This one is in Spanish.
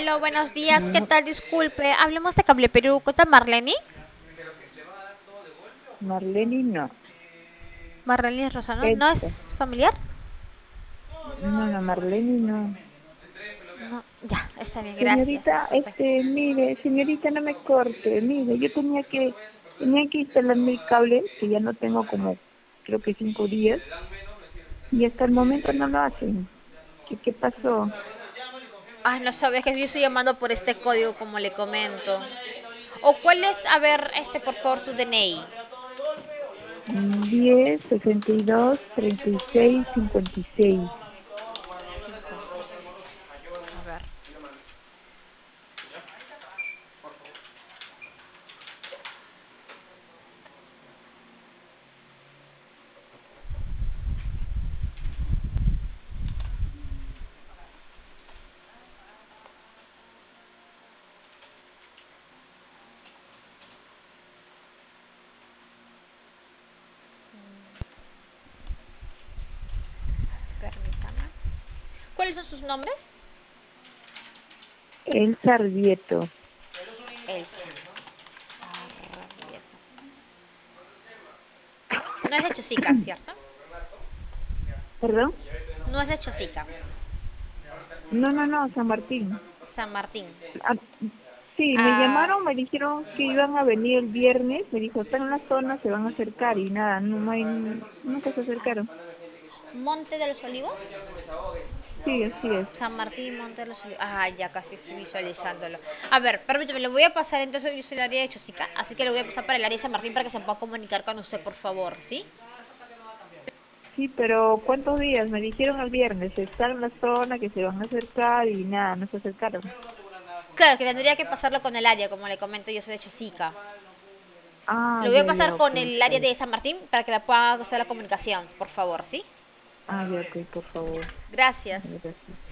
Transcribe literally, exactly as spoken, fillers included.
Aló, buenos días, ¿qué No, tal? Disculpe, hablemos de Cable Perú. ¿Cuenta Marlene? Marlene no. Marlene Rosano, ¿no Esta. es familiar? No, no, Marlene no. No, ya, está bien, gracias, Señorita, disculpe. este, mire, señorita, no me corte. Mire, yo tenía que, tenía que instalarme el cable, que ya no tengo como, creo que cinco días, y hasta el momento no lo hacen. ¿Qué, qué pasó? Ay, no sabes que yo estoy llamando por este código, como le comento. ¿O cuál es, a ver, este, por favor, su D N I? Mm, diez, sesenta y dos, treinta y seis, cincuenta y seis. cincuenta y seis. A ver. Permítame. ¿Cuáles son sus nombres? El Sarvieto. Elsa. Sarmiento. No es de Chosica, ¿cierto? ¿Perdón? No es de Chosica. No, no, no, San Martín. San Martín. Ah, sí, me Ah, llamaron, me dijeron que iban a venir el viernes, me dijo, están en la zona, se van a acercar y nada, no, no hay, nunca se acercaron. Monte de los Olivos. Sí, así es. San Martín, Monte de los Olivos. Ah, ya casi estoy visualizándolo. A ver, permíteme, le voy a pasar, entonces yo soy el área de Chosica, así que le voy a pasar para el área de San Martín para que se pueda comunicar con usted, por favor, ¿sí? Sí, pero ¿cuántos días? Me dijeron el viernes, están en la zona, que se van a acercar y nada, no se acercaron. Claro, que tendría que pasarlo con el área, como le comento, yo soy de Chosica. Ah, Lo voy a ya, ya, pasar ok, con el está área bien. de San Martín para que la pueda hacer la comunicación, por favor, ¿sí? Ah, ya, ok, por favor. Gracias. Gracias.